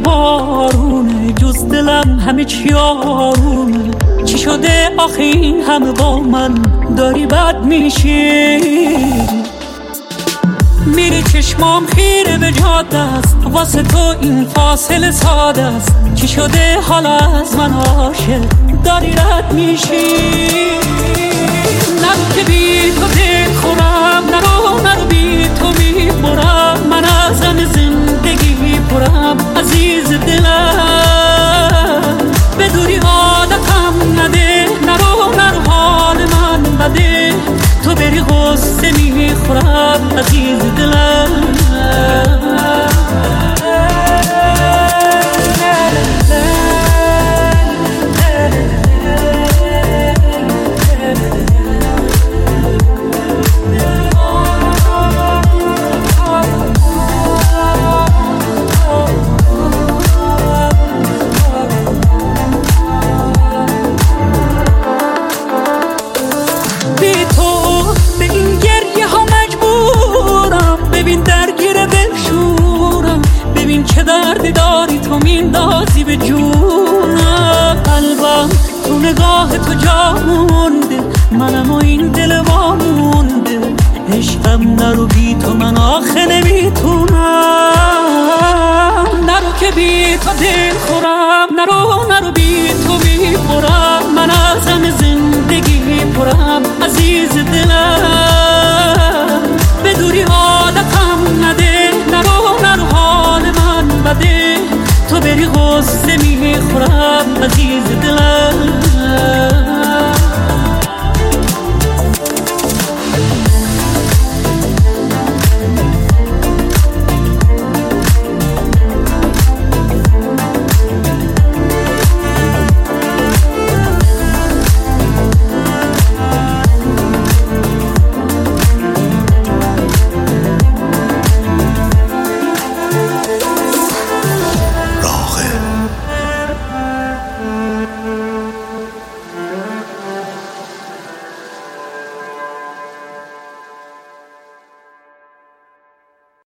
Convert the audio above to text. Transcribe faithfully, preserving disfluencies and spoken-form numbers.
بارونه، جز دلم همه چی آرومه. چی شده آخه این همه با من داری بد میشی؟ میری چشمام خیره به جاده است، واسه تو این فاصله ساده است. چی شده حالا از من عاشق داری رد میشی؟ نرو که بی تو دل خورم، نرو نرو بی تو میبرم. من از غم زندگی پرم عزیز دلم، به دوری عادتم نده. نرو نرو حال من بده، تو بری غصه میخورم عزیز دلم. چه دردی داری تو میندازی به جونم، قلبم تو نگاه تو جا مونده.